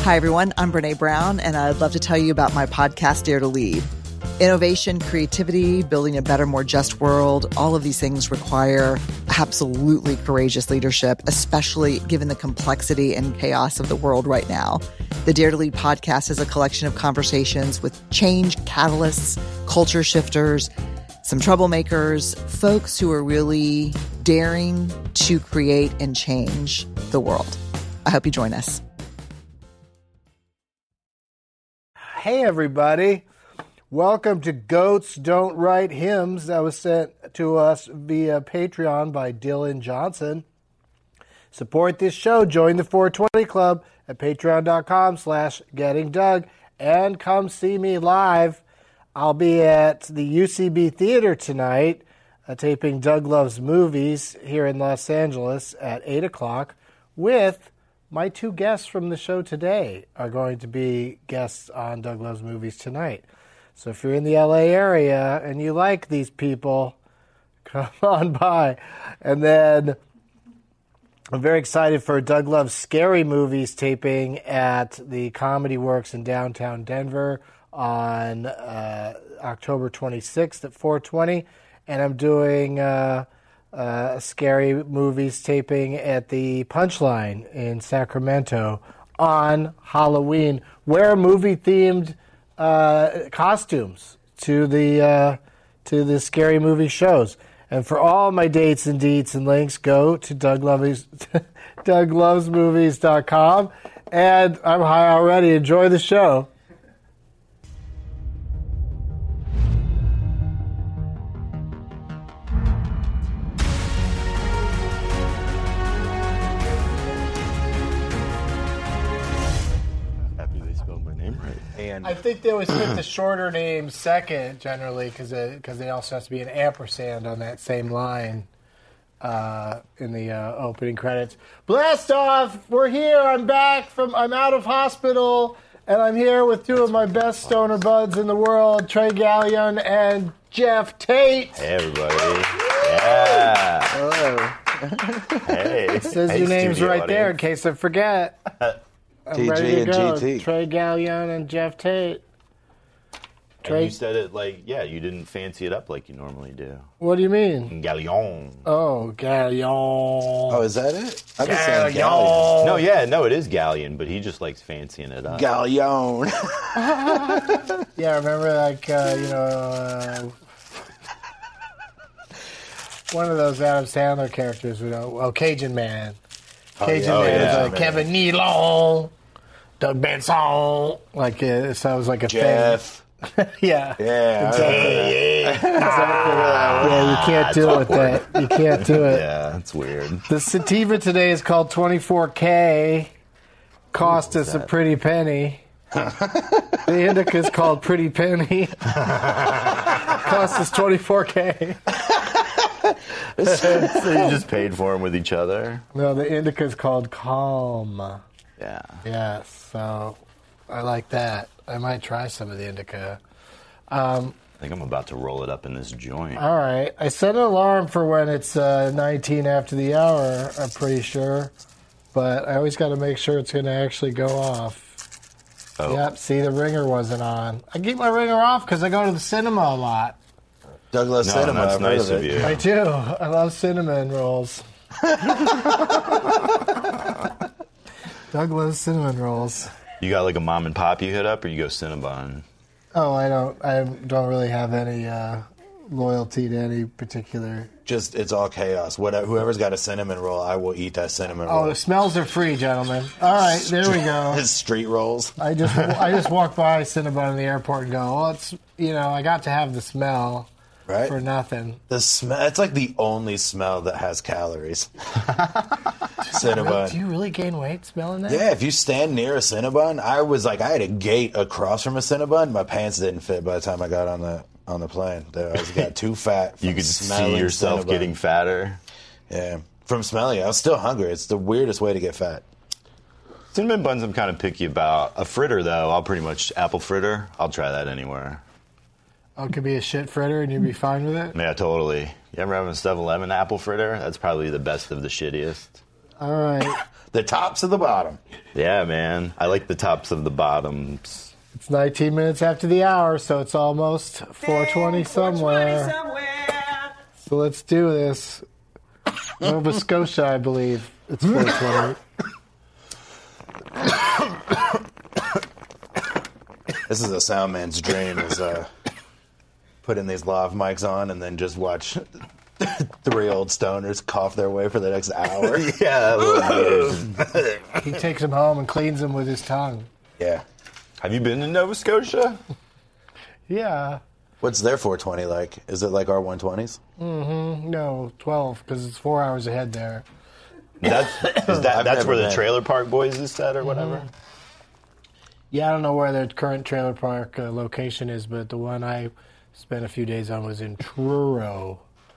Hi, everyone. I'm Brene Brown, and I'd love to tell you about my podcast, Dare to Lead. Innovation, creativity, building a better, more just world, all of these things require absolutely courageous leadership, especially given the complexity and chaos of the world right now. The Dare to Lead podcast is a collection of conversations with change catalysts, culture shifters, some troublemakers, folks who are really daring to create and change the world. I hope you join us. Hey, everybody. Welcome to Goats Don't Write Hymns. That was sent to us via Patreon by Dylan Johnson. Support this show. Join the 420 Club at patreon.com/gettingdoug and come see me live. I'll be at the UCB Theater tonight, taping Doug Loves Movies here in Los Angeles at 8 o'clock with my two guests from the show today are going to be guests on Doug Loves Movies tonight. So if you're in the LA area and you like these people, come on by. And then I'm very excited for Doug Loves Scary Movies taping at the Comedy Works in downtown Denver on October 26th at 4:20. And I'm doing Scary Movies taping at the Punchline in Sacramento on Halloween. Wear movie-themed costumes to the Scary Movie shows. And for all my dates and deets and links, go to DougLovesMovies.com. And I'm high already. Enjoy the show. I think they always pick the shorter names second, generally, because they also have to be an ampersand on that same line in the opening credits. Blast off! We're here. I'm back I'm out of hospital, and I'm here with two of my best stoner buds in the world, Trey Gallion and Jeff Tate. Hey, everybody. Yeah. Hello. Hey. It says your names right there in case I forget. I'm ready to go. GT. Trey Gallion and Jeff Tate. And you said it like, you didn't fancy it up like you normally do. What do you mean? Gallion. Oh, Gallion. Oh, is that it? I've been saying Gallion. No, it is Gallion, but he just likes fancying it up. Gallion. Yeah, remember, one of those Adam Sandler characters, Cajun Man. Cajun Man was Kevin Nealon, Doug Benson, so it was like a Jeff. Yeah. Yeah. Exactly. Yeah, you can't do it with that. You can't do it. Yeah, it's weird. The sativa today is called 24K. Cost us a pretty penny. The indica is called Pretty Penny. Cost us 24K. So you just paid for them with each other? No, the indica is called Calm. Yeah. Yes, so I like that. I might try some of the indica. I think I'm about to roll it up in this joint. All right. I set an alarm for when it's 19 after the hour, I'm pretty sure. But I always got to make sure it's going to actually go off. Oh. Yep, see, the ringer wasn't on. I keep my ringer off because I go to the cinema a lot. Douglas Cinema. That's nice of you. I do. I love cinnamon rolls. Douglas cinnamon rolls. You got like a mom and pop you hit up, or you go Cinnabon? Oh, I don't really have any loyalty to any particular. Just it's all chaos. Whoever's got a cinnamon roll, I will eat that cinnamon roll. Oh, the smells are free, gentlemen. All right, there we go. His street rolls. I just walk by Cinnabon in the airport and go, well, it's I got to have the smell. Right? For nothing. The smell. It's like the only smell that has calories. Cinnabon. Do you really gain weight smelling that? Yeah, if you stand near a Cinnabon, I had a gate across from a Cinnabon. My pants didn't fit by the time I got on the plane. I got too fat. You could see yourself getting fatter. Yeah, from smelling it. I was still hungry. It's the weirdest way to get fat. Cinnamon buns I'm kind of picky about. A fritter, though, I'll pretty much, apple fritter, I'll try that anywhere. Oh, it could be a shit fritter and you'd be fine with it? Yeah, totally. You ever have a 7-Eleven apple fritter? That's probably the best of the shittiest. All right. The tops of the bottom. Yeah, man. I like the tops of the bottoms. It's 19 minutes after the hour, so it's almost 4:20 somewhere. So let's do this. Nova Scotia, I believe. It's 4:20. This is a sound man's dream, is putting these lav mics on and then just watch 3 old stoners cough their way for the next hour. Yeah. He takes them home and cleans them with his tongue. Yeah. Have you been to Nova Scotia? Yeah. What's their 420 like? Is it like our 120s? No, 12, because it's 4 hours ahead there. That's never where the been. Trailer Park Boys is at or whatever? Yeah, I don't know where their current trailer park location is, but the one I spent a few days on was in Truro,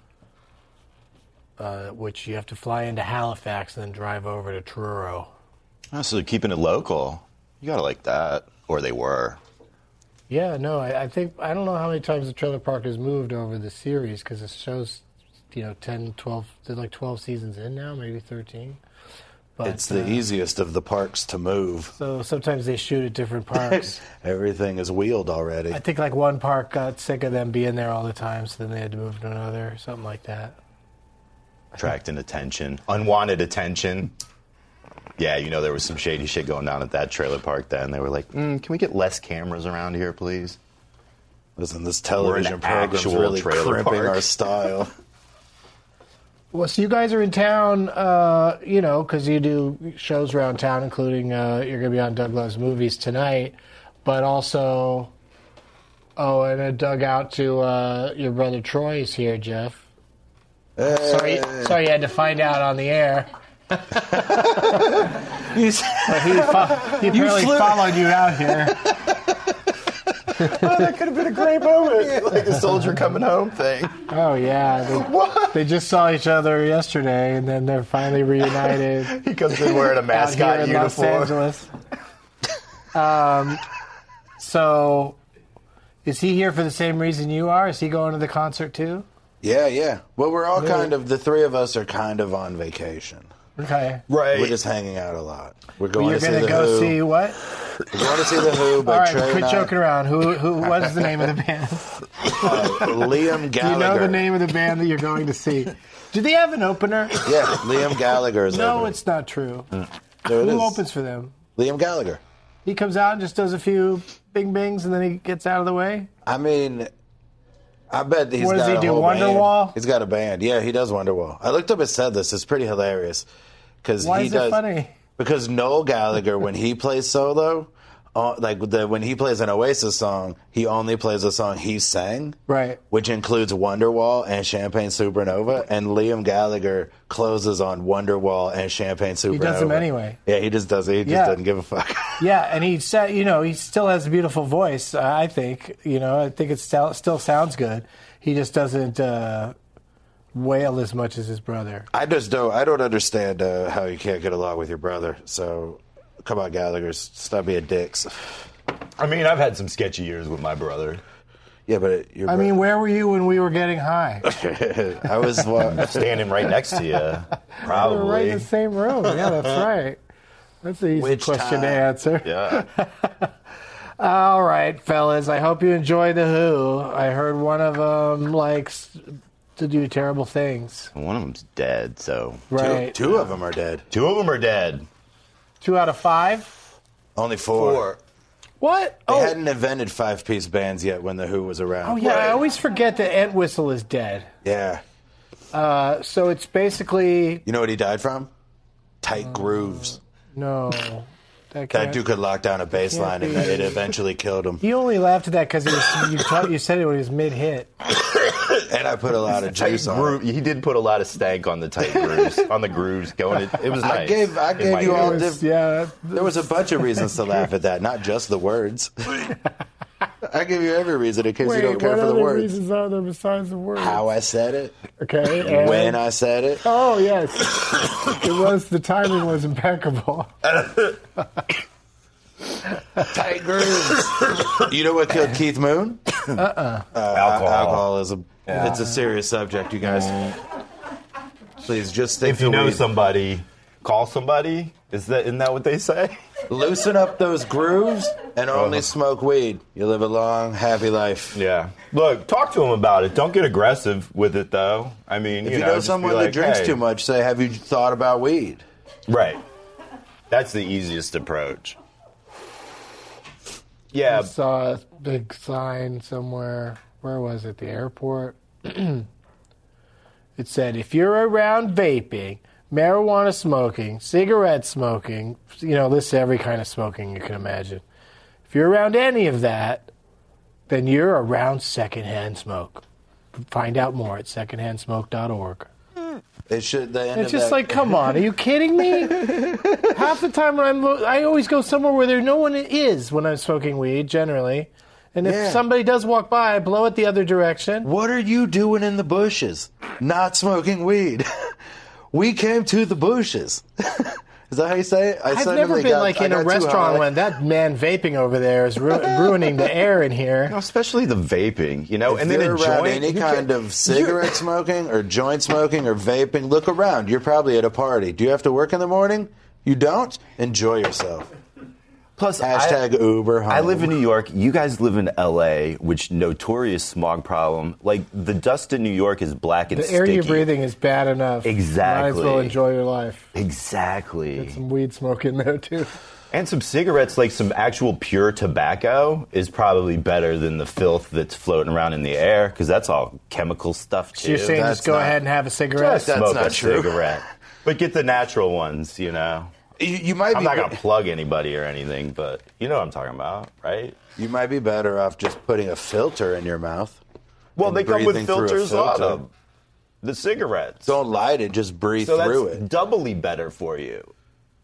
which you have to fly into Halifax and then drive over to Truro. Oh, so they're keeping it local. You gotta like that. Or they were. Yeah, no, I think, I don't know how many times the trailer park has moved over the series, because it shows, 10, 12, they're like 12 seasons in now, maybe 13. But, It's the easiest of the parks to move. So sometimes they shoot at different parks. Everything is wheeled already. I think like one park got sick of them being there all the time, so then they had to move to another, something like that. Attracting attention. Unwanted attention. Yeah, there was some shady shit going down at that trailer park then. They were like, can we get less cameras around here, please? Listen, this television an program's actual really trailer crimping park. our style. Well, so you guys are in town, because you do shows around town, including you're going to be on Doug Loves Movies tonight, but also, and a Doug out to your brother Troy's here, Jeff. Sorry you had to find out on the air. He apparently followed you out here. Oh, that could have been a great moment. Like the soldier coming home thing. Oh, yeah. They just saw each other yesterday, and then they're finally reunited. He comes in wearing a out mascot here in uniform. Los Angeles. So, is he here for the same reason you are? Is he going to the concert, too? Yeah. Well, we're all the 3 of us are kind of on vacation. Okay. Right. We're just hanging out a lot. We're going You're to see going the to go Who. see what? We're going to see the Who, All but right, Trey quit and I- joking around. Who? What's the name of the band? Liam Gallagher. Do you know the name of the band that you're going to see? Do they have an opener? Yeah, Liam Gallagher is No, opening. it's not true. There it Who is. opens for them? Liam Gallagher. He comes out and just does a few bing bings, and then he gets out of the way? I mean, I bet he's What does got he a do, whole Wonderwall? band. He's got a band. Yeah, he does Wonderwall. I looked up his set list. It's pretty hilarious. Why is it funny? Because Noel Gallagher, when he plays solo, when he plays an Oasis song, he only plays a song he sang, Right. which includes Wonderwall and Champagne Supernova. And Liam Gallagher closes on Wonderwall and Champagne Supernova. He does them anyway. Yeah, he just does it. He just Yeah. doesn't give a fuck. Yeah, and he said, he still has a beautiful voice. I think, I think it still sounds good. He just doesn't wail as much as his brother. I don't understand how you can't get along with your brother. So, come on, Gallagher's, stop being dicks. I mean, I've had some sketchy years with my brother. Yeah, but your I mean, where were you when we were getting high? I was Standing right next to you, We were probably. right in the same room. Yeah, that's right. That's an easy Which question to time? answer. Yeah. All right, fellas. I hope you enjoy The Who. I heard one of them likes to do terrible things. One of them's dead, so. Right. two of them are dead. 2 of them are dead. 2 out of 5? Only 4. What? They hadn't invented 5-piece bands yet when the Who was around. Oh, yeah. I always forget that Entwistle is dead. Yeah. So it's basically... You know what he died from? Tight grooves. No. That dude could lock down a bass line and it eventually killed him. He only laughed at that because you said it when he was mid-hit. And I put a lot of juice on it. He did put a lot of stank on the tight grooves, on the grooves going. It was nice. I In gave my you all ears. different. Yeah. There was a bunch of reasons to laugh at that, not just the words. I give you every reason in case you don't care what for the other words. reasons are there besides the words? How I said it, Okay. And, when I said it. Oh, yes. The timing was impeccable. Tight grooves. You know what killed Keith Moon? Alcoholism. It's a serious subject, you guys. Please just think If you know somebody, Call somebody? Isn't that what they say? Loosen up those grooves and only smoke weed. You live a long, happy life. Yeah. Look, talk to them about it. Don't get aggressive with it, though. I mean, If you know just be someone like, that drinks hey. too much, say, have you thought about weed? Right. That's the easiest approach. I Yeah. saw a big sign somewhere. Where was it? The airport? It said, if you're around vaping, marijuana smoking, cigarette smoking, lists every kind of smoking you can imagine. If you're around any of that, then you're around secondhand smoke. Find out more at secondhandsmoke.org. It's just like, come on, are you kidding me? Half the time when I always go somewhere where no one is when I'm smoking weed, generally. And if somebody does walk by, I blow it the other direction. What are you doing in the bushes? Not smoking weed. We came to the bushes. Is that how you say it? I've never been in a restaurant when that man vaping over there is ruining the air in here. Especially the vaping, If and then you're a around joint. any kind of cigarette smoking or joint smoking or vaping, look around. You're probably at a party. Do you have to work in the morning? You don't? Enjoy yourself. Plus, Hashtag Uber home. I live in New York. You guys live in L.A., which notorious smog problem. Like, the dust in New York is black and The sticky. air you're breathing is bad enough. Exactly. Might as well enjoy your life. Exactly. Some weed smoke in there, too. And some cigarettes, like some actual pure tobacco, is probably better than the filth that's floating around in the air, because that's all chemical stuff, too. So you're saying That's just go not- ahead and have a cigarette? Just smoke not a true. cigarette. But get the natural ones, You might I'm be. not going to plug anybody or anything, but you know what I'm talking about, right? You might be better off just putting a filter in your mouth. Well, and they come with breathing through a filters on filter. them. The cigarettes. Don't light it. Just breathe so through that's it. doubly better for you.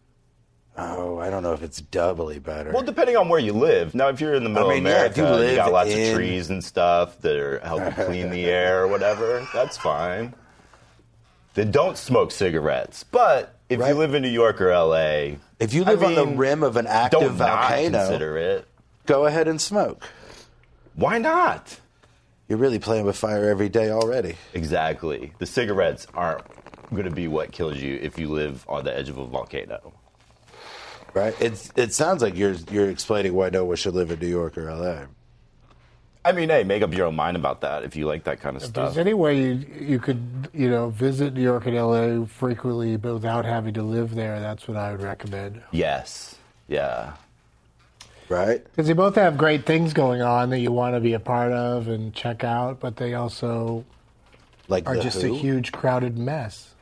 Oh, I don't know if it's doubly better. Well, depending on where you live. Now, if you're in the middle mean, of yeah, if America, you you got live lots in- of trees and stuff that are helping clean the air or whatever. That's fine. Then don't smoke cigarettes. But if Right. you live in New York or L.A., if you live on the mean, rim of an active don't not volcano, consider it. go ahead and smoke. Why not? You're really playing with fire every day already. Exactly. The cigarettes aren't going to be what kills you if you live on the edge of a volcano. Right? It sounds like you're explaining why no one should live in New York or LA. I mean, hey, make up your own mind about that if you like that kind of If stuff. there's any way you could, visit New York and LA frequently but without having to live there, that's what I would recommend. Yes. Yeah. Right? Because they both have great things going on that you want to be a part of and check out, but they also Like are the just Who? a huge crowded mess.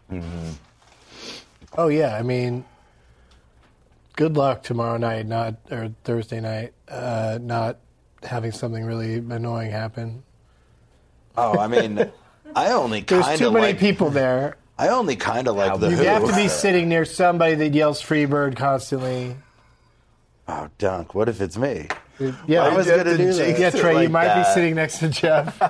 Oh, yeah. I mean, good luck tomorrow night, or Thursday night, not having something really annoying happen. Oh, I mean, I only kind There's of too many like people there. I only kind of like the You Who. have to be sitting near somebody that yells Freebird constantly. Oh, Dunk, what if it's me? Yeah, I was you have going to to do that. jinx yeah, it Trey, you like might be that. sitting next to Jeff.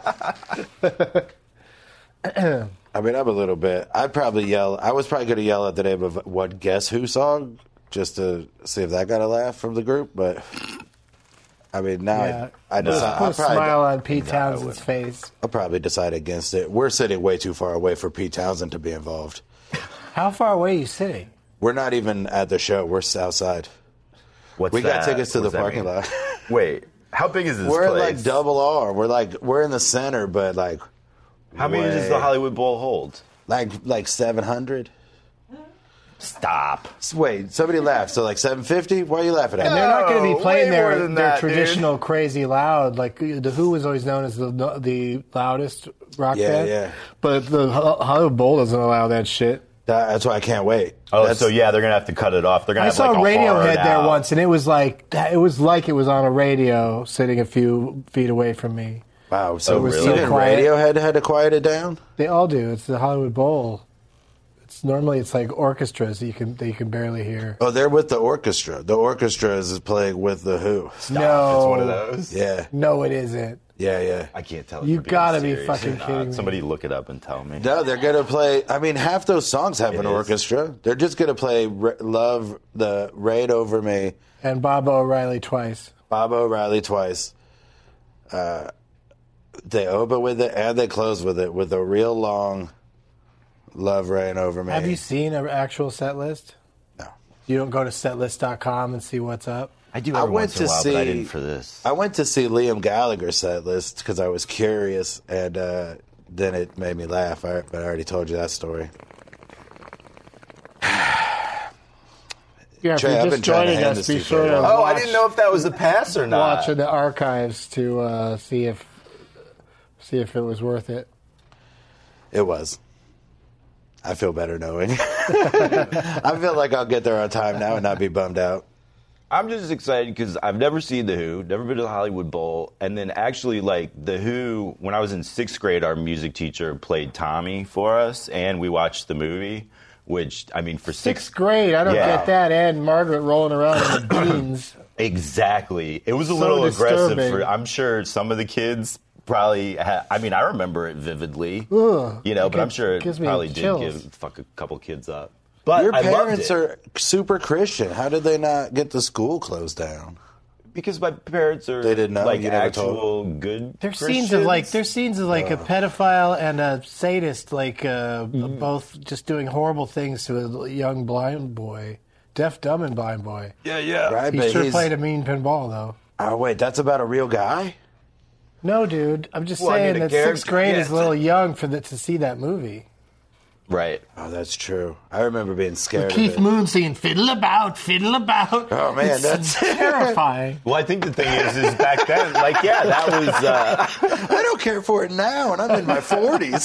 I mean, I'm a little bit. I'd probably yell. I was probably going to yell at the name of what Guess Who song just to see if that got a laugh from the group. But I mean, now Yeah. I Put decide. a smile on Pete Townsend's face. I'll probably decide against it. We're sitting way too far away for Pete Townsend to be involved. How far away are you sitting? We're not even at the show. We're outside. What's We got that? tickets to What the does that parking mean? lot. Wait, how big is this We're place? like double R. We're in the center, but like How many does the Hollywood Bowl hold? like 700. Stop. Wait, somebody laughed. So like 750? Why are you laughing at And me? they're not going to Oh, be playing way more their than that, dude. traditional crazy loud. Like the Who was always known as the loudest rock Yeah, band. yeah. But the Hollywood Bowl doesn't allow that shit. That's why I can't wait. Oh, That's- so yeah, they're gonna have to cut it off. They're gonna I have saw like a Radiohead hard there out. once, and it was like it was on a radio, sitting a few feet away from me. Wow. So Oh, really? even quiet. Radiohead had to quiet it down? They all do. It's the Hollywood Bowl. It's like orchestras that you can barely hear. Oh, they're with the orchestra. The orchestra is playing with the Who. No, It's one of those. Yeah, No, it isn't. yeah. I can't tell. You if you're being gotta be serious fucking or not. kidding me. Somebody look it up and tell me. No, they're gonna play. I mean, half those songs have an is. orchestra. They're just gonna play "Love," the "Rain Over Me," And Bob O'Reilly twice. Bob O'Reilly twice. They open with it and they close with it with a real long Love ran over me. Have you seen an actual set list? No. You don't go to setlist.com and see what's up? I do every once in a while, but I didn't for this. I went to see Liam Gallagher's set list because I was curious, and then it made me laugh. But I already told you that story. Yeah, Trey, if I've you're been just trying to joining hand us, this to be you sure for to a while. Oh, I didn't know if that was a pass or not. watch in the archives to see if it was worth it. It was. I feel better knowing. I feel like I'll get there on time now and not be bummed out. I'm just excited because I've never seen The Who, never been to the Hollywood Bowl, and then actually, like, The Who, when I was in 6th grade, our music teacher played Tommy for us, and we watched the movie, which, I mean, for Sixth grade, I don't Yeah. get that. And Margaret rolling around in the beans. Exactly. It was a So little aggressive. disturbing. I'm sure some of the kids probably I mean, I remember it vividly, Ugh, but I'm sure it gives me probably did chills. fuck a couple kids up. But Your I loved parents it. are super Christian. How did they not get the school closed down? Because my parents are They didn't know? like You never actual told? good There's Christians. scenes of like a pedophile and a sadist, like both just doing horrible things to a young blind boy, deaf, dumb, and blind boy. Yeah. Right, He but sure he's- played a mean pinball though. Oh, wait, that's about a real guy? No, dude, I'm just Well, I saying mean, a that 6th character- grade yeah, is a little young for to see that movie. Right. Oh, that's true. I remember being scared of Keith it. Moon singing "Fiddle About, Fiddle About." Oh, man, It's that's- terrifying. Well, I think the thing is back then, like, yeah, that was, I don't care for it now, and I'm in my 40s.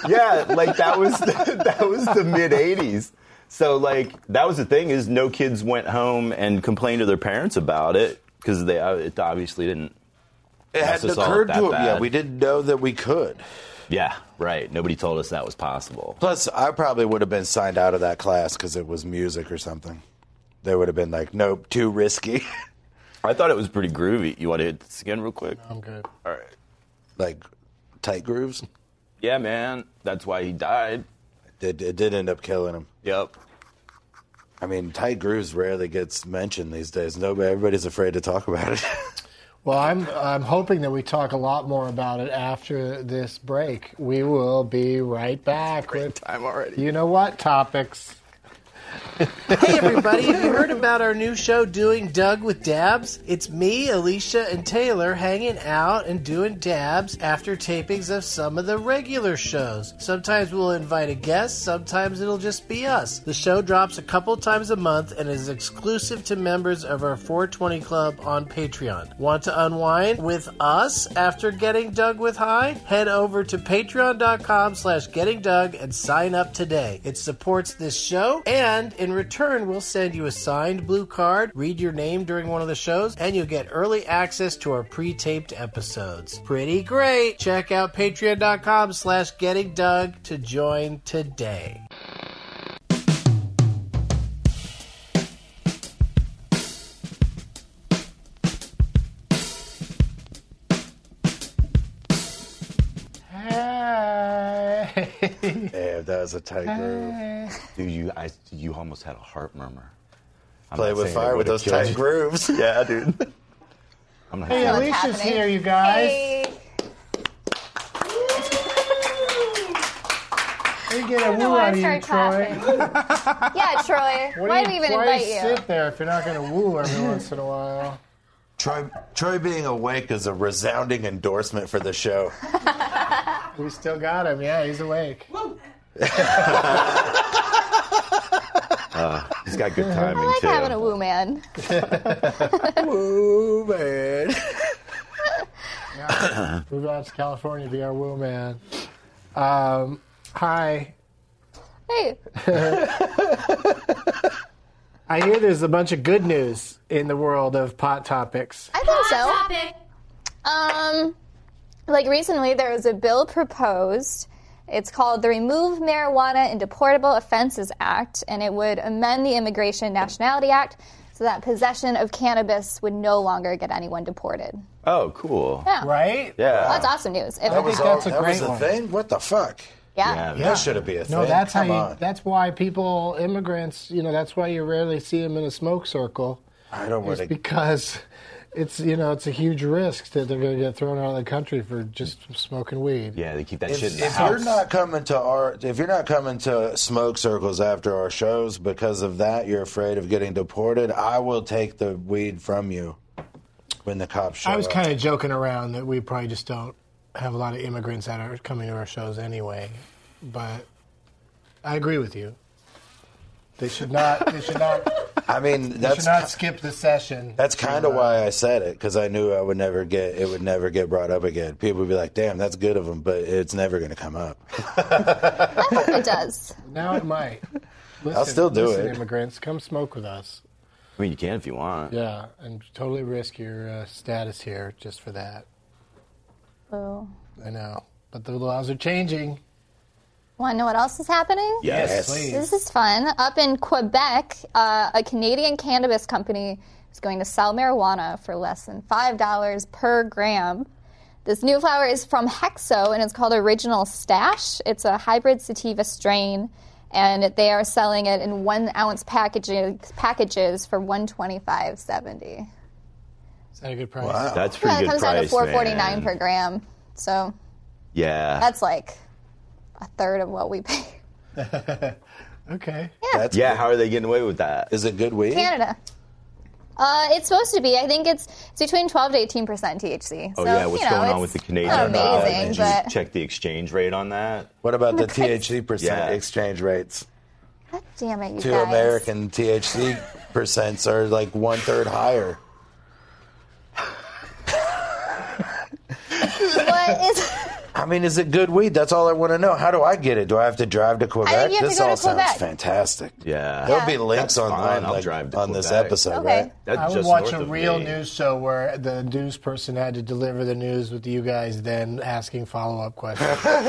that was the mid '80s. So, like, that was the thing is no kids went home and complained to their parents about it because it obviously didn't. It mess hadn't us all up occurred that to him bad. yet. We didn't know that we could. Yeah, right. Nobody told us that was possible. Plus, I probably would have been signed out of that class because it was music or something. They would have been like, nope, too risky. I thought it was pretty groovy. You want to hit this again real quick? I'm good. All right. Like, tight grooves. Yeah, man. That's why he died. It did end up killing him. Yep. I mean, tight grooves rarely gets mentioned these days. Everybody's afraid to talk about it. Well, I'm hoping that we talk a lot more about it after this break. We will be right back with Time already. you know what topics. Hey everybody, have you heard about our new show, Doing Doug with Dabs? It's me, Alicia, and Taylor hanging out and doing dabs after tapings of some of the regular shows. Sometimes we'll invite a guest, sometimes it'll just be us. The show drops a couple times a month and is exclusive to members of our 420 Club on Patreon. Want to unwind with us after Getting Doug with High? Head over to patreon.com/gettingdoug and sign up today. It supports this show, and in return, we'll send you a signed blue card, read your name during one of the shows, and you'll get early access to our pre-taped episodes. Pretty great! Check out patreon.com/gettingdoug to join today. Yeah, that was a tight groove. Dude, you almost had a heart murmur. I'm Play not with saying it fire with would've those killed tight you. grooves. Yeah, dude. I'm not Hey, saying Alicia's happening? here, you guys. Hey. We get a I don't know woo why out I of you, started Troy. clapping. Yeah, Troy. Why do we even invite you? sit there if you're not going to woo every once in a while? Troy being awake is a resounding endorsement for the show. We still got him. Yeah, he's awake. He's got good timing, I like too. having a woo man. Ooh, man. Move out to California to be our woo man. Hi. Hey, I hear there's a bunch of good news in the world of pot topics. I think so. Like recently there was a bill proposed. It's called the Remove Marijuana and Deportable Offenses Act, and it would amend the Immigration and Nationality Act so that possession of cannabis would no longer get anyone deported. Oh, cool. Yeah. Right? Yeah. That's awesome news. If- I think that's a that great was one. thing? What the fuck? yeah. That shouldn't be a thing. No, that's Come how you. on. That's why people, immigrants. That's why you rarely see them in a smoke circle. I don't want It's to. because it's a huge risk that they're going to get thrown out of the country for just smoking weed. Yeah, they keep that shit in If, the if house. you're not coming to smoke circles after our shows because of that, you're afraid of getting deported, I will take the weed from you when the cops show up. I was kind of joking around that we probably just don't have a lot of immigrants that are coming to our shows anyway, but I agree with you. They should not. I mean, They should not skip the session. That's kind of why I said it, because I knew it would never get brought up again. People would be like, "Damn, that's good of them," but it's never going to come up. I hope it does. Now it might. Listen, I'll still do it. Immigrants, come smoke with us. I mean, you can if you want. Yeah, and totally risk your status here just for that. Ooh. I know, but the laws are changing. Want to know what else is happening? Yes. Please. This is fun. Up in Quebec, a Canadian cannabis company is going to sell marijuana for less than $5 per gram. This new flower is from Hexo, and it's called Original Stash. It's a hybrid sativa strain, and they are selling it in 1 ounce packages for $125.70. Is that a good price? Wow. That's pretty Yeah, it good comes price, down to $4.49 man. per gram. So Yeah. that's like a third of what we pay. Okay. That's Yeah, good. how are they getting away with that? Is it good weed? Canada. It's supposed to be. I think it's between 12 to 18% THC. Oh, So, yeah, what's going on it's with the Canadian? not amazing, Did you but check the exchange rate on that? What about the THC percent Yeah. exchange rates? God damn it, you Two guys. American THC percents are like 1/3 higher. What is... I mean, is it good weed? That's all I want to know. How do I get it? Do I have to drive to Quebec? I think you have This to go to all sounds Quebec. fantastic. Yeah. There'll be Yeah. links That's on fine. I'll drive to this Quebec. episode, Okay. right? That's I would just watch north a of real me. news show where the news person had to deliver the news with you guys then asking follow-up questions.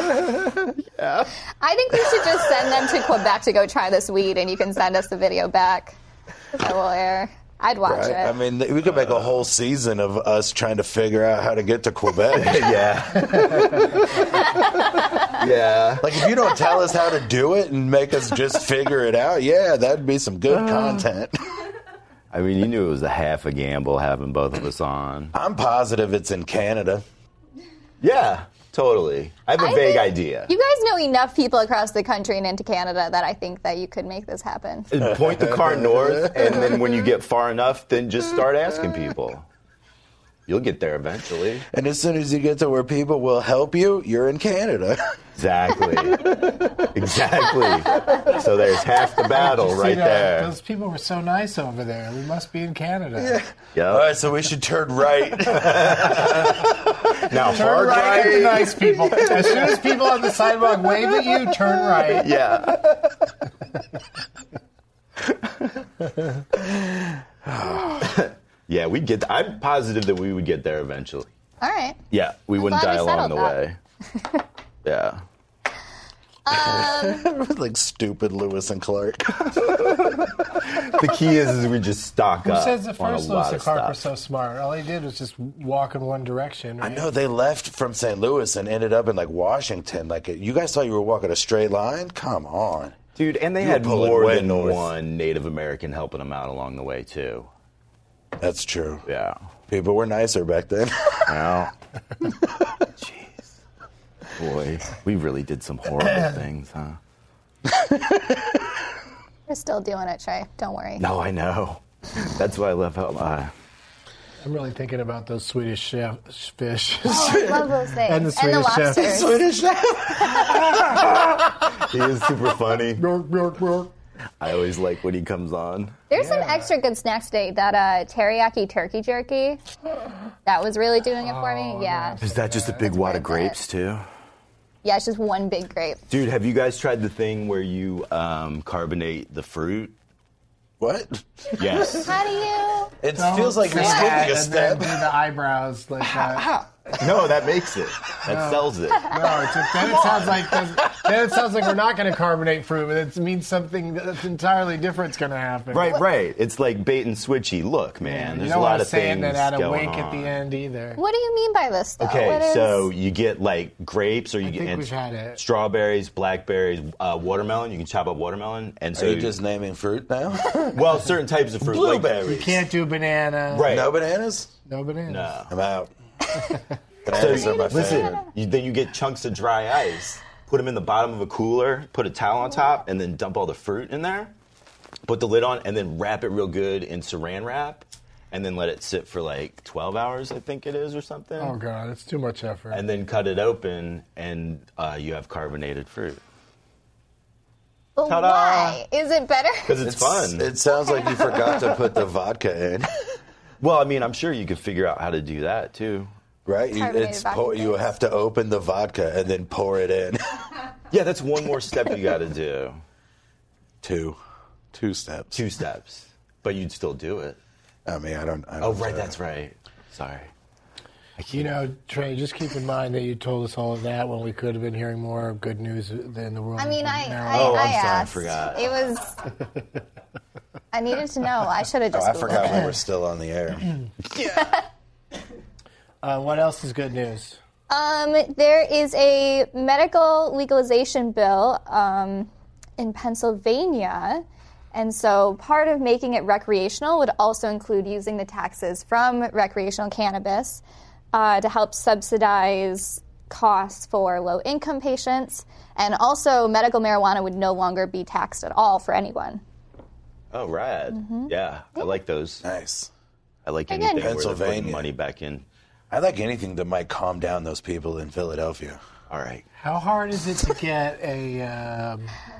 I think we should just send them to Quebec to go try this weed, and you can send us the video back. That will air. I'd watch Right? it. I mean, we could make a whole season of us trying to figure out how to get to Quebec. Yeah. Yeah. Like, if you don't tell us how to do it and make us just figure it out, yeah, that'd be some good content. I mean, you knew it was a half a gamble having both of us on. I'm positive it's in Canada. Yeah, totally. I have a I vague think idea. You guys know enough people across the country and into Canada that I think that you could make this happen. Point the car north, and then when you get far enough, then just start asking people. You'll get there eventually. And as soon as you get to where people will help you, you're in Canada. Exactly. Exactly. So there's half the battle See right that? there. Those people were so nice over there. We must be in Canada. Yep. All right, so we should turn right. Now, Turn hard right at the right. nice people. As soon as people on the sidewalk wave at you, turn right. Yeah. Yeah, we'd get. I'm positive that we would get there eventually. All right. Yeah, we wouldn't glad die we along the settled way. Yeah. Like stupid Lewis and Clark. The key is we just stock Who up. says the on a first lot Lewis and of Clark were stuff. so smart? All he did was just walk in one direction. I Right? know they left from St. Louis and ended up in like Washington. Like, you guys thought you were walking a straight line? Come on. Dude, and they You were had pulling more way than north. one Native American helping them out along the way too. That's true. Yeah. People were nicer back then. Well, jeez, boy, we really did some horrible things, huh? You're still doing it, Trey. Don't worry. No, I know. That's why I love how I'm really thinking about those Swedish fish. I love those things. And the Swedish chef. lobsters. Swedish he is super funny. I always like when he comes on. There's some extra good snacks today. That teriyaki turkey jerky. That was really doing it for me. Yeah. Is that just a big wad of grapes too? Yeah, it's just one big grape. Dude, have you guys tried the thing where you carbonate the fruit? What? Yes. How do you? It feels like you're Yeah, skipping a and then step. do the eyebrows like that. No, that makes it. That sells it. No, then it sounds like we're not going to carbonate fruit, but it means something that's entirely different is going to happen. Right. It's like bait and switchy. Look, man, there's you don't a lot want of to say things that at a going wink on. at the end either. What do you mean by this, though? Okay, What is- so you get like grapes, or you I get think and we've had it. strawberries, blackberries, watermelon. You can chop up watermelon, and so Are you just naming fruit now? well, certain types of fruit, like Blueberries. You can't do banana. right. No bananas? No bananas. No. I'm out. So Bananas are my listen, favorite. then you get chunks of dry ice. Put them in the bottom of a cooler. Put a towel on top, and then dump all the fruit in there. Put the lid on, and then wrap it real good in Saran wrap, and then let it sit for like 12 hours, I think it is, or something. Oh, God, it's too much effort. And then cut it open, and you have carbonated fruit. But Ta-da! why? Is it better? Because it's fun. It sounds like you forgot to put the vodka in. Well, I mean, I'm sure you could figure out how to do that, too. Right? Carbonated vodka You mix. have to open the vodka and then pour it in. Yeah, that's one more step you got to do. Two steps. 2 steps. But you'd still do it. I mean, I don't Oh, right, that's right. Sorry. You know, Trey, just keep in mind that you told us all of that when we could have been hearing more good news than the world. I mean, of I marijuana. Oh, I'm sorry, I asked. forgot. It was. I needed to know. I should have just. I Googled forgot it. we were still on the air. What else is good news? There is a medical legalization bill in Pennsylvania. And so part of making it recreational would also include using the taxes from recreational cannabis to help subsidize costs for low-income patients. And also medical marijuana would no longer be taxed at all for anyone. Oh, rad. Yeah, I like those. Nice. I like Again, anything where they're putting Pennsylvania. money back in. I like anything that might calm down those people in Philadelphia. All right. How hard is it to get a,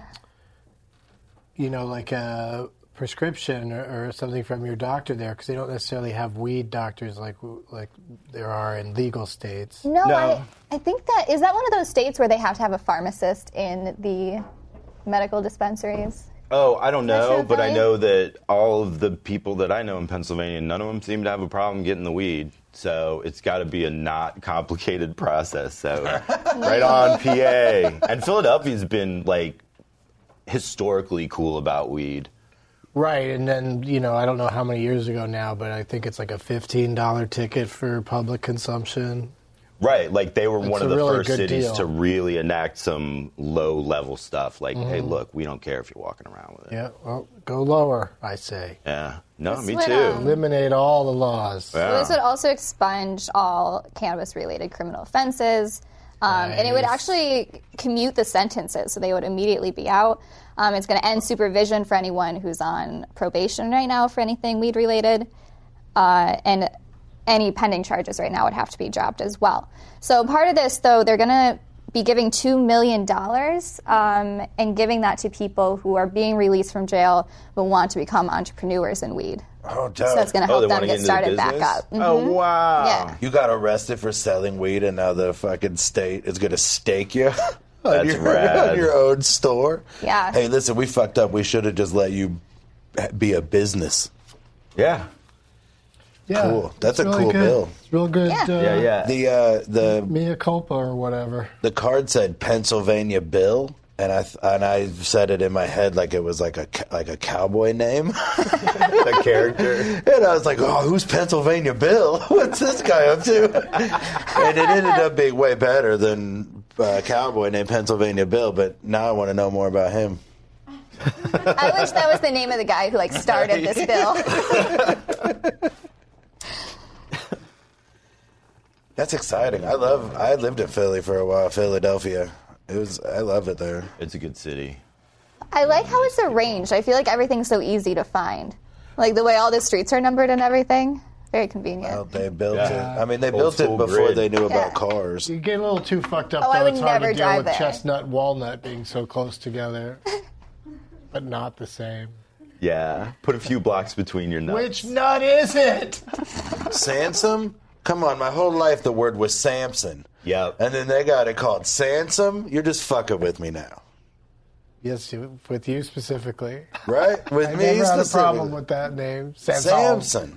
like a prescription or something from your doctor there? Because they don't necessarily have weed doctors like there are in legal states. No, No. I think that is that one of those states where they have to have a pharmacist in the medical dispensaries. Oh, I don't Not sure know, if but I I- know that all of the people that I know in Pennsylvania, none of them seem to have a problem getting the weed. So it's got to be a not complicated process. So right on, PA. And Philadelphia's been like historically cool about weed. Right, and then, I don't know how many years ago now, but I think it's like a $15 ticket for public consumption. Right, like they were one a of the really first good cities deal. to really enact some low-level stuff. Like, hey, look, we don't care if you're walking around with it. Yeah, well, go lower, I say. Yeah. No, This me would, too. Eliminate all the laws. So this would also expunge all cannabis-related criminal offenses, and it would actually commute the sentences, so they would immediately be out. It's going to end supervision for anyone who's on probation right now for anything weed-related, and any pending charges right now would have to be dropped as well. So part of this, though, they're going to be giving $2 million and giving that to people who are being released from jail but want to become entrepreneurs in weed. Oh, So that's going to Oh, help they them want to get get into the started back business? up. Oh, wow. Yeah. You got arrested for selling weed, and now the fucking state is going to stake you That's rad. on your own store. Yeah. Hey, listen, we fucked up. We should have just let you be a business. Yeah. Yeah, Cool. That's it's a really cool good. bill. It's real good. Yeah. Yeah. The Mea culpa or whatever. the card said Pennsylvania Bill, and I said it in my head like it was like a cowboy name, The character. and I was like, oh, who's Pennsylvania Bill? What's this guy up to? And it ended up being way better than a cowboy named Pennsylvania Bill. But now I want to know more about him. I wish that was the name of the guy who started this bill. That's exciting. I lived in Philly for a while, Philadelphia. I love it there. It's a good city. I like how it's arranged. I feel like everything's so easy to find. Like the way all the streets are numbered and everything. Very convenient. Well, they built Yeah. it. I mean, they Old built it school before grid. they knew about Yeah. cars. You get a little too fucked up, Oh, I though. would It's hard never to deal drive with there. chestnut walnut being so close together, but not the same. Yeah. Put a few blocks between your nuts. Which nut is it? Sansom? Come on, my whole life the word was Samson. Yep. And then they got it called Sansom? You're just fucking with me now. Yes, with you specifically. Right? With I me never had a specifically. problem with that name. Samson.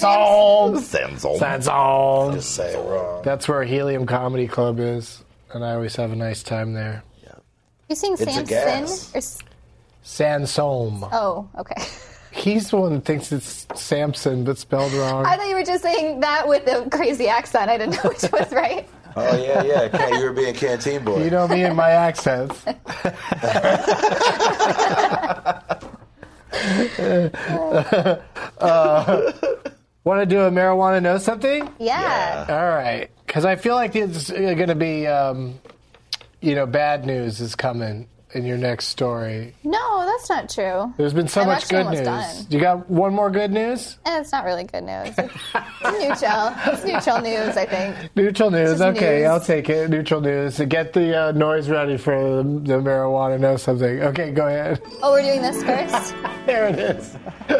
Sansom. Just say it wrong. That's where Helium Comedy Club is, and I always have a nice time there. You saying It's a Samson? gas. Or Sansom. oh, okay. He's the one that thinks it's Samson, but spelled wrong. I thought you were just saying that with a crazy accent. I didn't know which was right. Oh, yeah. You were being canteen boy. You know me and my accents. Want to do a marijuana know something? Yeah. All right, because I feel like it's going to be, bad news is coming in your next story. No, that's not true. There's been so I'm much actually good almost news. done. You got one more good news? It's not really good news. It's neutral. It's neutral news, I think. Neutral news. Just Okay, news. I'll take it. Neutral news. To get the noise ready for the marijuana know something. Okay, go ahead. Oh, we're doing this first? There it is.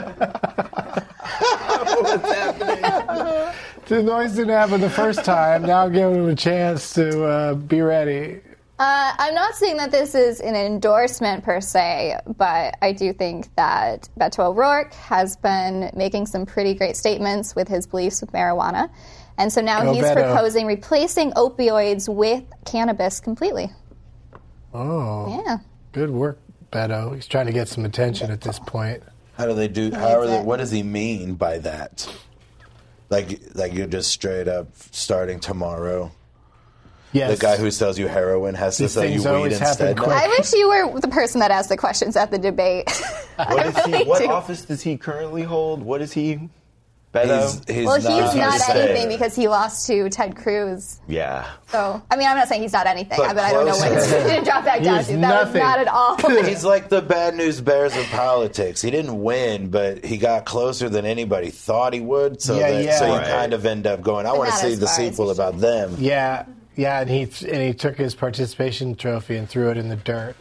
What's happening? The noise didn't happen the first time. Now give him a chance to be ready. I'm not saying that this is an endorsement per se, but I do think that Beto O'Rourke has been making some pretty great statements with his beliefs with marijuana. And so now Go he's Beto. proposing replacing opioids with cannabis completely. Oh, Yeah. good work, Beto. He's trying to get some attention at this point. How do they do? What does he mean by that? Like you're just straight up starting tomorrow. Yes. The guy who sells you heroin has to These sell you things weed always happen instead. quick. I wish you were the person that asked the questions at the debate. What office does he currently hold? What is he? Beto? He's Well, he's not say. anything because he lost to Ted Cruz. Yeah. So, I mean, I'm not saying he's not anything, But but I don't know what close. he didn't drop that down He's to. That was nothing. not at all. He's like the bad news bears of politics. He didn't win, but he got closer than anybody thought he would. So, Yeah, yeah. so you Right. kind of end up going, I want to not see as the far as sequel he about them. Yeah, and he took his participation trophy and threw it in the dirt.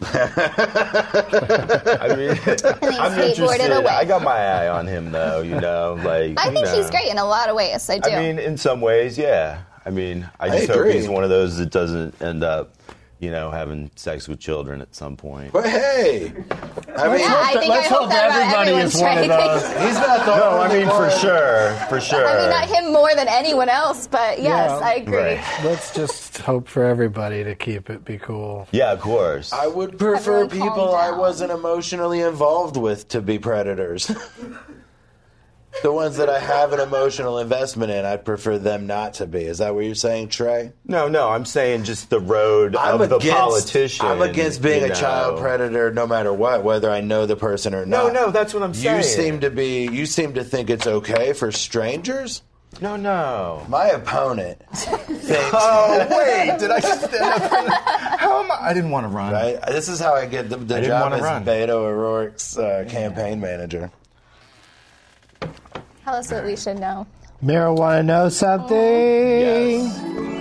I mean, I'm skateboarded interested. away. I got my eye on him, though. I think he's great in a lot of ways. I do. I mean, in some ways, yeah. I mean, I just hope agree. he's one of those that doesn't end up, having sex with children at some point. But hey, I mean, yeah, I think I hope that about everyone's trying to think. he's not the No, I only mean, one. for sure. I mean, not him more than anyone else, but yes, Yeah. I agree. Right. Let's just hope for everybody to keep it be cool. Yeah, of course. I would prefer Everyone calm people I down. wasn't emotionally involved with to be predators. The ones that I have an emotional investment in, I'd prefer them not to be. Is that what you're saying, Trey? No, I'm saying just the road of the politician. I'm against being you a child know. predator no matter what, whether I know the person or not. No, that's what I'm saying. You seem to think it's okay for strangers? No. My opponent thinks Oh, wait, did I stand up? How am I didn't want to run. right? This is how I get the didn't job wanna as run. Beto O'Rourke's campaign manager. Tell us what we should know. Marijuana know something? Yes.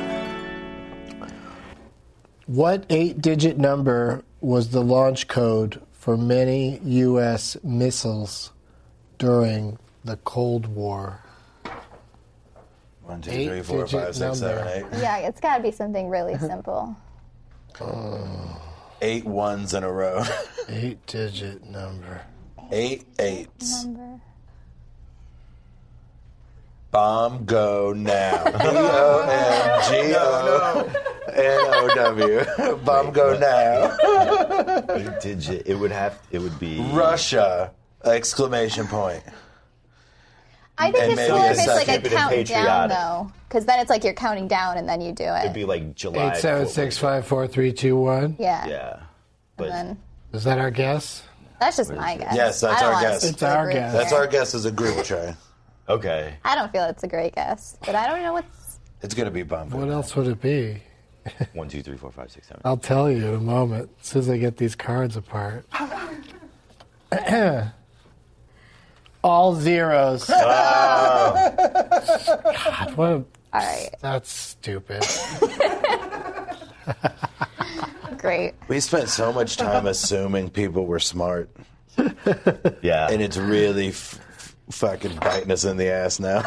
What 8-digit number was the launch code for many U.S. missiles during the Cold War? 1, 2, 3, 4, 5, 6, Eight-digit 7, 8. Yeah, it's got to be something really simple. 8 ones in a row. 8-digit number. 8 eights. Number. Bomb go now. BOMGONOW. Bomb go now. Digit. It would be Russia! Exclamation point. I think And it's maybe cooler a if it's like a second. Keep it countdown, patriotic. though. Because then it's like you're counting down and then you do it. It'd be like July. 876543321. Yeah. Yeah. But And then, Is that our guess? that's just my guess. Yes, that's I don't our wanna guess. speak It's for the our group guess. here. That's our guess as a group, Trey. okay. I don't feel it's a great guess, but I don't know what's. It's going to be bomb go What now. else would it be? 1, 2, 3, 4, 5, 6, 7. I'll tell you in a moment, as soon as I get these cards apart. All zeros. God, what a, All right, that's stupid. great. We spent so much time assuming people were smart, Yeah. and it's really fucking biting us in the ass now.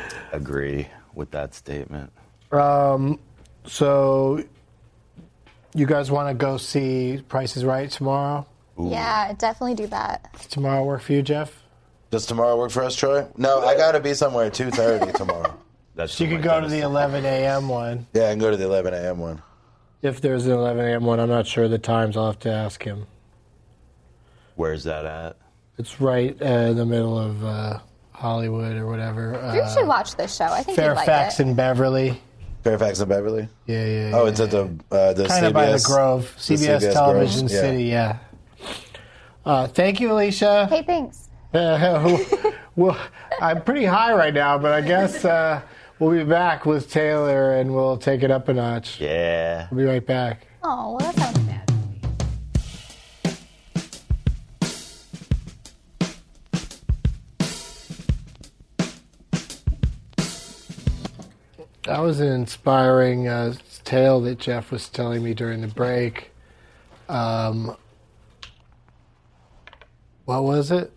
Agree with that statement. So You guys want to go see Price is Right tomorrow? Yeah, definitely do that. Does tomorrow work for you, Jeff? Does tomorrow work for us, Troy? No, I got to be somewhere at 2:30 tomorrow. That's You could go to the 11 a.m. one. Yeah, I can go to the 11 a.m. one. If there's an 11 a.m. one, I'm not sure the times. I'll have to ask him. Where's that at? It's right in the middle of Hollywood or whatever. You should watch this show. I think you'd like Fairfax it. and Beverly. Fairfax and Beverly? Yeah. Oh, it's at the CBS. Kind of by the Grove. CBS Television Grove, yeah. City, yeah. Thank you, Alicia. Hey, thanks. Well, I'm pretty high right now, but I guess we'll be back with Taylor and we'll take it up a notch. Yeah. We'll be right back. Oh, well, that sounds bad. That was an inspiring tale that Jeff was telling me during the break. What was it?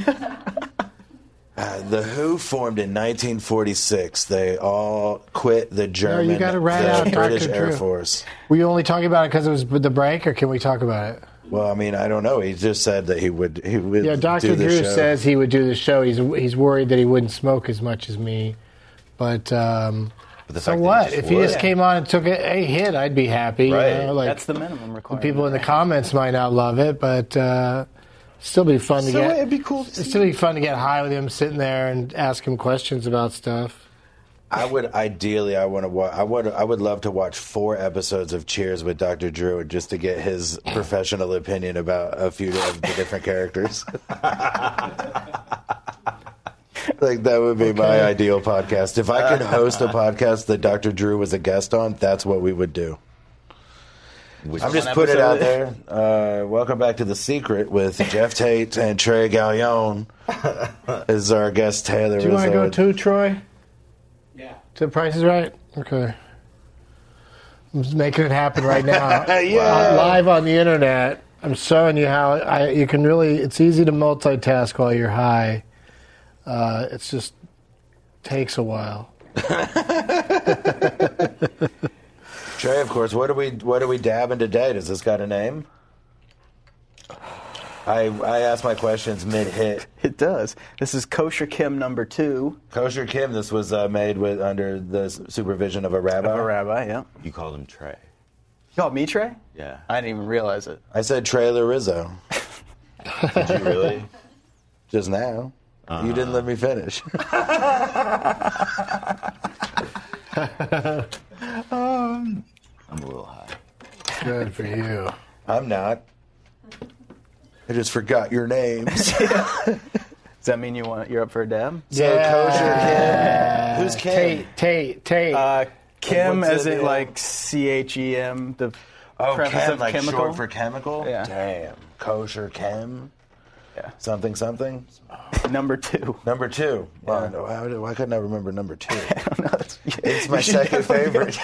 The Who formed in 1946. They all quit the German, you gotta rat out the British Dr. Air Drew. Force. Were you only talking about it because it was the break, or can we talk about it? Well, I mean, I don't know. He just said that he would Yeah, Dr. do the Drew show. says he would do the show. He's worried that he wouldn't smoke as much as me. But the so fact that what? he If he would. just came on and took a hit, I'd be happy. Right. You know? Like, That's the minimum requirement. people in the comments might not love it, but still be fun to So get. it'd be cool to It'd still be fun to get high with him, sitting there and ask him questions about stuff. I would ideally, I would love to watch 4 episodes of Cheers with Dr. Drew just to get his professional opinion about a few of the different characters. Like, that would be my ideal podcast. If I could host a podcast that Dr. Drew was a guest on, that's what we would do. I'm just putting it out there. Welcome back to The Secret with Jeff Tate and Trey Gallione is our guest, Taylor. Do you want to go Rizzo. too, Troy? Yeah. To Price is Right? Okay. I'm just making it happen right now. Yeah. Live on the internet. I'm showing you how you can really, it's easy to multitask while you're high. It's just takes a while. Trey, of course, what are we dabbing today? Does this got a name? I ask my questions mid-hit. It does. This is Kosher Kim number 2. Kosher Kim, this was made under the supervision of a rabbi. Of a rabbi, yeah. You called him Trey. You called me Trey? Yeah. I didn't even realize it. I said Trailer Rizzo Did you really? just now. You didn't let me finish. I'm a little high. Good for you. I'm not. I just forgot your names. Does that mean you're up for a dab? So Kosher Kim. Who's Kim? Tate. Kim, what's as it, in yeah? like CHEM, the Oh, preface Chem, of like chemical. short for chemical? Yeah. Damn. Kosher Chem? Yeah. Something. Number 2. Number 2. Yeah. Why couldn't I remember number 2? I don't know. It's my second favorite.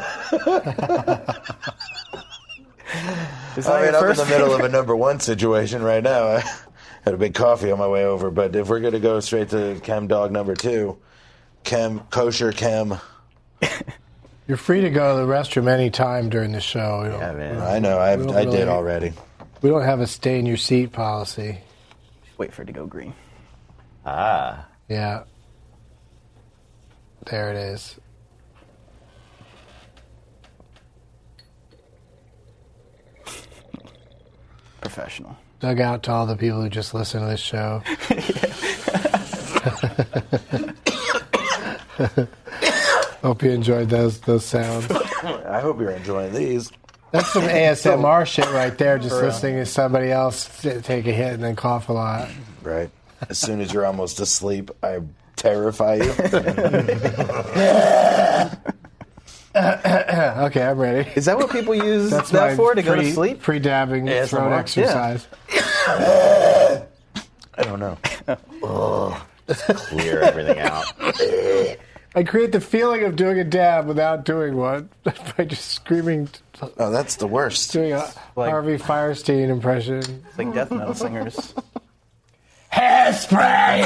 Is I that mean, your I'm in first the middle of favorite? a number 1 situation right now. I had a big coffee on my way over, but if we're going to go straight to Chem Dog number 2, Kosher Chem. You're free to go to the restroom anytime during the show. Yeah, man. I know, I did already. We don't have a stay in your seat policy. Wait for it to go green. Ah. Yeah. There it is. Professional. Dug out to all the people who just listen to this show. Hope you enjoyed those sounds. I hope you're enjoying these. That's some ASMR shit right there, just listening to somebody else take a hit and then cough a lot. Right. As soon as you're almost asleep, I terrify you. Okay, I'm ready. Is that what people use That's that my for, to go to sleep? Pre-dabbing ASMR? throat exercise. I don't know. Clear everything out. I create the feeling of doing a dab without doing one by just screaming, Oh, that's the worst. doing a Like- Harvey Firestein impression. It's like death metal singers. Hairspray!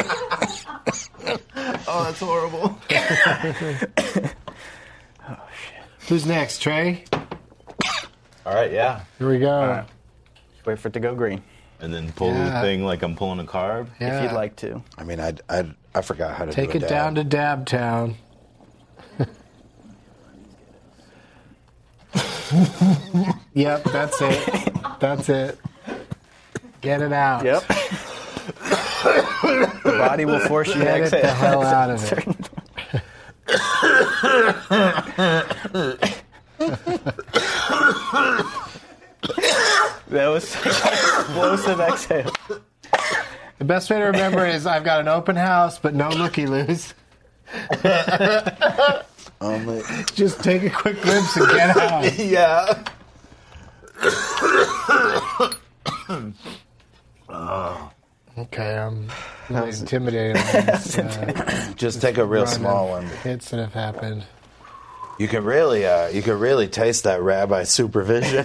Oh, that's horrible. Who's next, Trey? All right, yeah. Here we go. All right. Wait for it to go green. And then pull the thing like I'm pulling a carb. Yeah. If you'd like to. I mean, I forgot how to Take do it a down to dab. Dab Town. Yep, that's it. That's it. Get it out. Yep. The body will force you to Get it exhale. the hell out of it. That was such an explosive exhale. The best way to remember is I've got an open house, but no looky-loos. Only Just take a quick glimpse and get out. Yeah. Okay, I'm really intimidated by these just take a real run small of one. hits that have happened. You can really taste that rabbi supervision.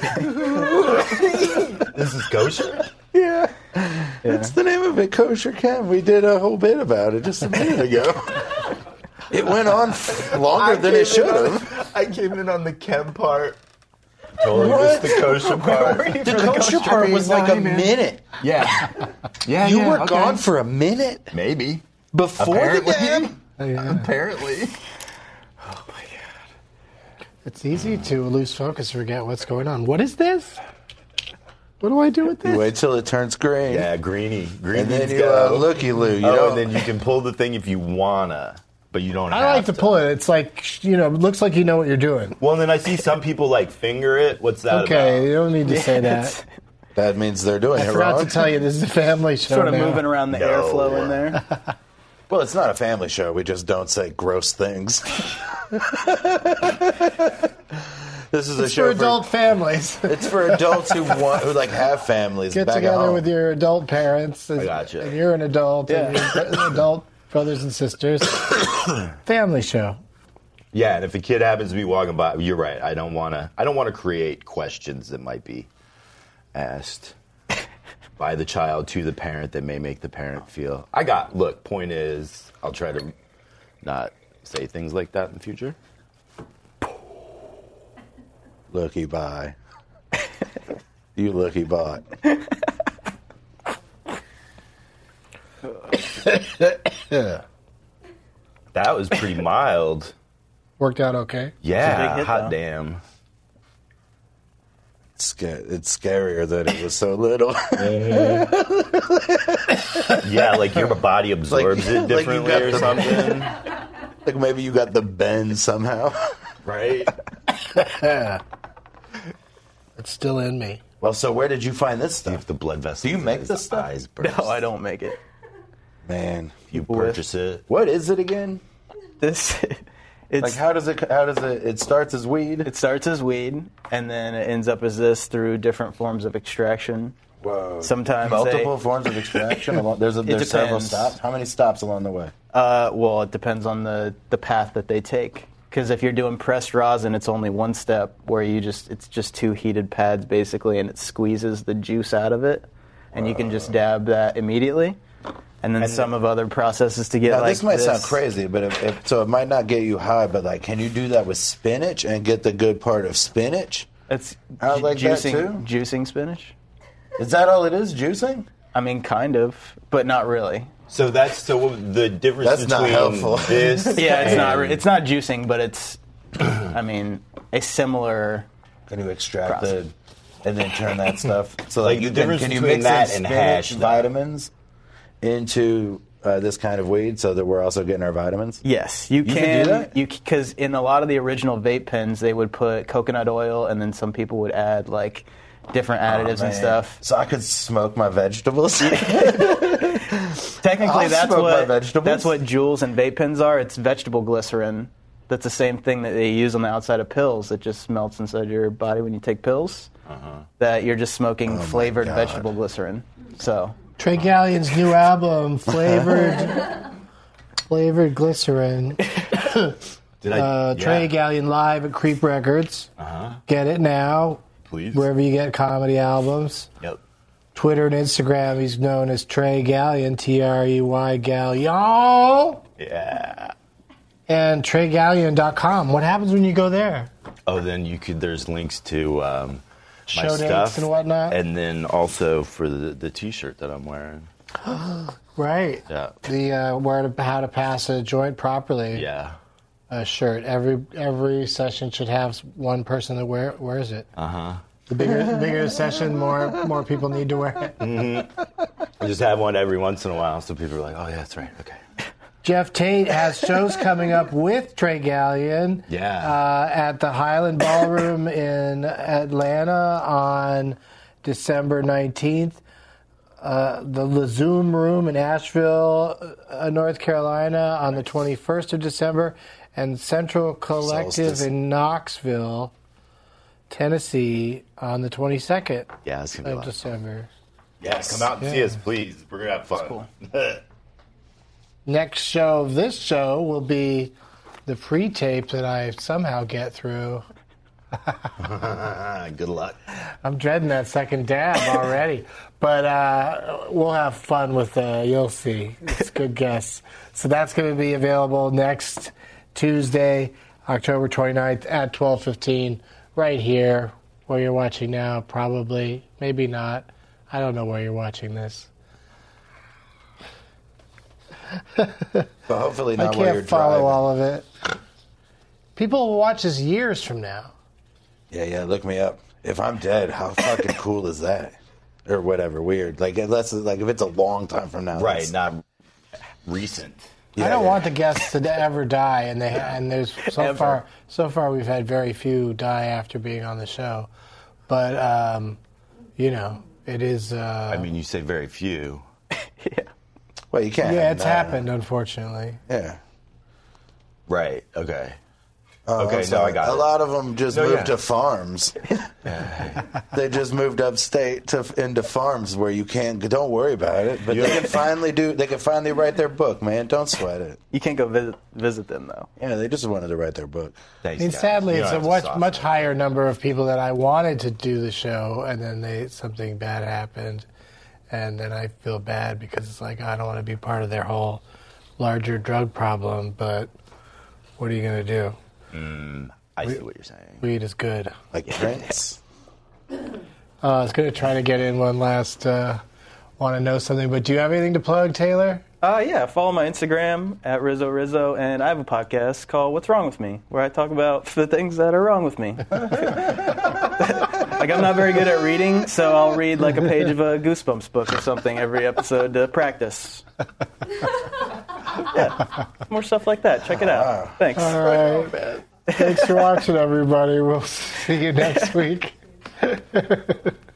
This is kosher? Yeah. That's the name of it, Kosher Chem. We did a whole bit about it just a minute ago. It went on longer than it should have. I came in on the chem part. Totally missed the kosher part. The kosher part was like a minute. Yeah. Yeah, You were gone for a minute Maybe. before Apparently. the dab? Yeah. Apparently. It's easy to lose focus or forget what's going on. What is this? What do I do with this? You wait till it turns green. Yeah, greeny. Green And then beans you go. looky-loo. You Oh, don't- and then you can pull the thing if you wanna, but you don't have I like to pull it. It's like, it looks like you know what you're doing. Well, and then I see some people like finger it. What's that Okay, about? you don't need to say that. That means they're doing I it forgot wrong. to tell you, this is a family show Sort of now. moving around the No. airflow in there. Well, it's not a family show. We just don't say gross things. This is a It's show for adult families. It's for adults who have families. Get back at together home. with your adult parents. I gotcha. And you're an adult. And your adult brothers and sisters. Family show. Yeah, and if a kid happens to be walking by, you're right. I don't want to create questions that might be asked by the child to the parent that may make the parent feel. Look, point is, I'll try to not say things like that in the future. Looky bye. You looky bot. That was pretty mild. Worked out okay. Yeah, big hit, hot though. damn. It's scarier that it was so little. Yeah, like your body absorbs it like you differently got or the- something. Like maybe you got the bend somehow. Right? It's still in me. Well, so where did you find this stuff? If the blood vessels. Do you make in this his stuff? eyes burst. No, I don't make it. Man, You purchase it. what is it again? This, it's Like how does it? It starts as weed. it starts as weed, and then it ends up as this through different forms of extraction. Whoa. Sometimes Multiple forms of extraction. There's several depends. stops. How many stops along the way? Well, it depends on the path that they take. Because if you're doing pressed rosin, it's only one step where it's just two heated pads basically, and it squeezes the juice out of it, and you can just dab that immediately. And then some of other processes to get Now, like this might sound crazy, but so it might not get you high. But like, can you do that with spinach and get the good part of spinach? It's I like that juicing, too. juicing spinach. Is that all it is? Juicing? I mean, kind of, but not really. So the difference That's not between helpful. this. Yeah, and- it's not juicing, but it's, I mean, a similar. Can you extract Process. and then turn that stuff? So Like, the difference can you between mix that in and spinach hash, though? vitamins into this kind of weed so that we're also getting our vitamins? Yes, you can can. do that? Because in a lot of the original vape pens, they would put coconut oil, and then some people would add like different additives and Man. stuff. So I could smoke my vegetables. Technically, I'll that's smoke my what vegetables. that's what Juuls and vape pens are. It's vegetable glycerin. That's the same thing that they use on the outside of pills. It just melts inside your body when you take pills. That you're just smoking flavored God. vegetable glycerin. So Trey Gallion's new album, Flavored Glycerin. Did I? Trey Gallion live at Creep Records. Get it now. Please. Wherever you get comedy albums. Yep. Twitter and Instagram, he's known as Trey Gallion, Trey Gallion. Yeah. And TreyGallion.com. What happens when you go there? Oh, then there's links to my Show dates stuff and whatnot. and then also for the T-shirt that I'm wearing. Right. Yeah. The how to pass a joint properly. Yeah. Shirt. Every session should have one person that wears it. The bigger the session, more people need to wear it. I just have one every once in a while, so people are like, "Oh yeah, that's right. Okay." Jeff Tate has shows coming up with Trey Gallion. Yeah. At the Highland Ballroom in Atlanta on December 19th. The Lazoom Room in Asheville, North Carolina on the 21st of December. And Central Collective Solstice. in Knoxville, Tennessee on the 22nd Yeah, it's gonna be a of lot of fun. December. Yeah, come out and see us, please. We're gonna have fun. cool. Next show of this show will be the pre-tape that I somehow get through. Good luck. I'm dreading that second dab already. But we'll have fun with you'll see. It's a good guess. So that's going to be available next Tuesday, October 29th at 12:15, right here where you're watching now, probably. Maybe not. I don't know where you're watching this. But hopefully I not while you're can't follow driving. all of it. People will watch this years from now. Yeah, look me up. If I'm dead, how fucking cool is that? Or whatever, weird. Like, unless, like, if it's a long time from now. Right, that's- not recent. I don't want the guests to ever die, and there's so far we've had very few die after being on the show, but it is. I mean, you say very few. Well, you can't. Yeah, it's happened, unfortunately. Yeah. Right. Okay. Oh, Okay, I'm no, sorry. I got a it. lot of them just No, moved yeah. to farms. They just moved upstate into farms where you can't. Don't worry about it. But they can finally They can finally write their book, man. Don't sweat it. You can't go visit them though. Yeah, they just wanted to write their book. Thanks, I mean, guys. sadly, You it's don't a have to much soften higher number of people that I wanted to do the show, and then something bad happened, and then I feel bad because it's like I don't want to be part of their whole larger drug problem. But what are you going to do? I see what you're saying. Weed is good. Like Prince. I was going to try to get in one last want to know something, but do you have anything to plug, Taylor? Yeah, follow my Instagram at Rizzo, and I have a podcast called What's Wrong With Me, where I talk about the things that are wrong with me. Like, I'm not very good at reading, so I'll read like a page of a Goosebumps book or something every episode to practice. Yeah, more stuff like that. Check it out. Thanks. All right. Thanks for watching, everybody. We'll see you next week.